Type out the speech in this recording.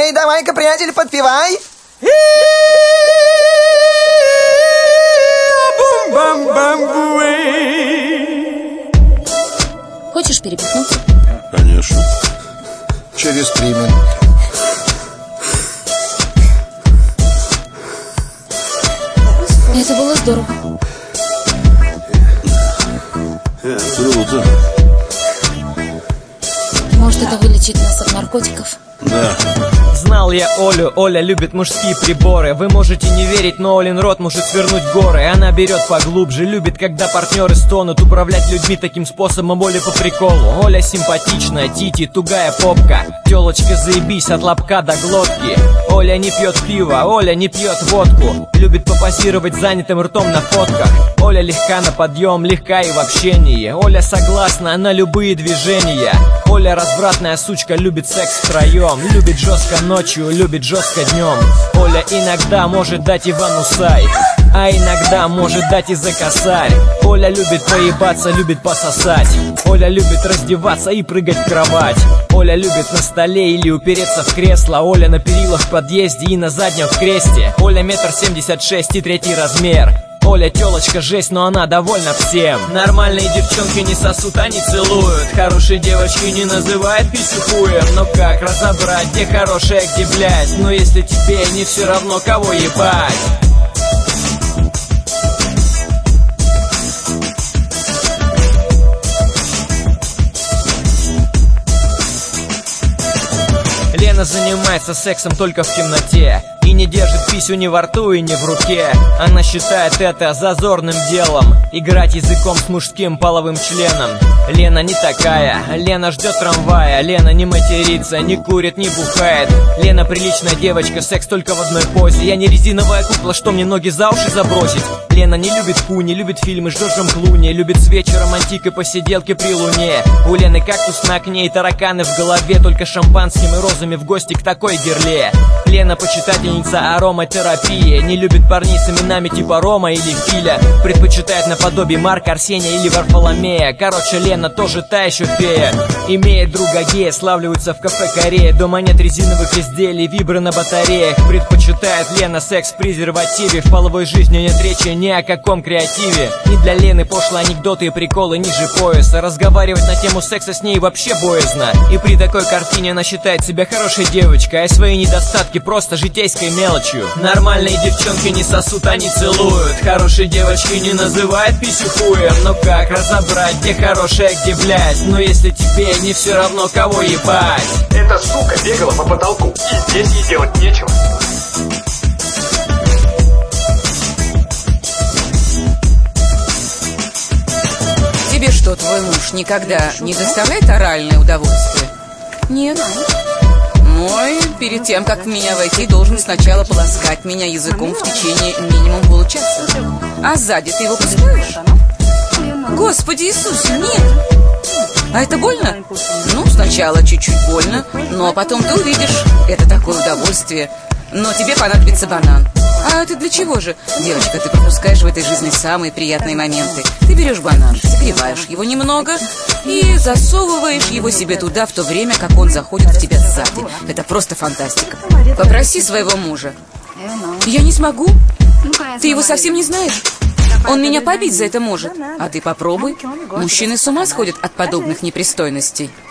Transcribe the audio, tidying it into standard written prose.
Эй, давай-ка, приятель, подпевай. Хочешь перепихнуться? Конечно. Через 3 минуты. Это было здорово. Круто. Может, это вылечит нас от наркотиков? Да. Знал я Олю, Оля любит мужские приборы. Вы можете не верить, но Олин рот может свернуть горы. Она берет поглубже, любит, когда партнеры стонут. Управлять людьми таким способом Оле по приколу. Оля симпатичная, тити, тугая попка. Телочка заебись от лобка до глотки. Оля не пьет пиво, Оля не пьет водку. Любит попозировать занятым ртом на фотках. Оля легка на подъем, легка и в общении. Оля согласна на любые движения. Оля развратная сучка, любит секс втроем. Любит жестко ночью, любит жестко днем. Оля иногда может дать Ивану сай, а иногда может дать и за косарь. Оля любит поебаться, любит пососать. Оля любит раздеваться и прыгать в кровать. Оля любит на столе или упереться в кресло. Оля на перилах в подъезде и на заднем в кресте. Оля 1,76 м и 3 размер. Оля телочка жесть, но она довольна всем. Нормальные девчонки не сосут, они целуют. Хорошие девочки не называют писюхуем. Но как разобрать, где хорошая, где блядь? Но если тебе не все равно, кого ебать? Лена занимается сексом только в темноте и не держит писю ни во рту и ни в руке. Она считает это зазорным делом — играть языком с мужским половым членом. Лена не такая, Лена ждет трамвая. Лена не матерится, не курит, не бухает. Лена приличная девочка, секс только в одной позе. Я не резиновая кукла, что мне ноги за уши забросить. Лена не любит куни, любит фильмы с Джорджем Клуни. Любит свечи, романтик и посиделки при луне. У Лены кактус на окне и тараканы в голове. Только шампанским и розами в гости к такой герле. Лена почитательница ароматерапии. Не любит парней с именами типа Рома или Филя. Предпочитает наподобие Марка, Арсения или Варфоломея. Короче, Лена тоже та еще фея. Имеет друга гея, славливается в кафе Корея. Дома нет резиновых изделий, вибры на батареях. Предпочитает Лена секс в презервативе. В половой жизни нет речи ни о каком креативе. И для Лены пошлые анекдоты и приколы ниже пояса. Разговаривать на тему секса с ней вообще боязно. И при такой картине она считает себя хорошей девочкой, а свои недостатки просто житейской мелочью. Нормальные девчонки не сосут, они целуют. Хорошие девочки не называют писюхуем. Но как разобрать, где хорошая, где блядь? Но если тебе не все равно, кого ебать? Эта сука бегала по потолку, и здесь ей делать нечего. Тебе что, твой муж никогда не доставляет оральное удовольствие? Нет. Мой, перед тем, как в меня войти, должен сначала полоскать меня языком в течение минимум получаса. А сзади ты его пускаешь? Господи Иисусе, нет! А это больно? Ну, сначала чуть-чуть больно, но потом ты увидишь, это такое удовольствие. Но тебе понадобится банан. А это для чего же? Девочка, ты пропускаешь в этой жизни самые приятные моменты. Ты берешь банан, загреваешь его немного и засовываешь его себе туда, в то время как он заходит в тебя сзади. Это просто фантастика. Попроси своего мужа. Я не смогу. Ты его совсем не знаешь. Он меня побить за это может. А ты попробуй. Мужчины с ума сходят от подобных непристойностей.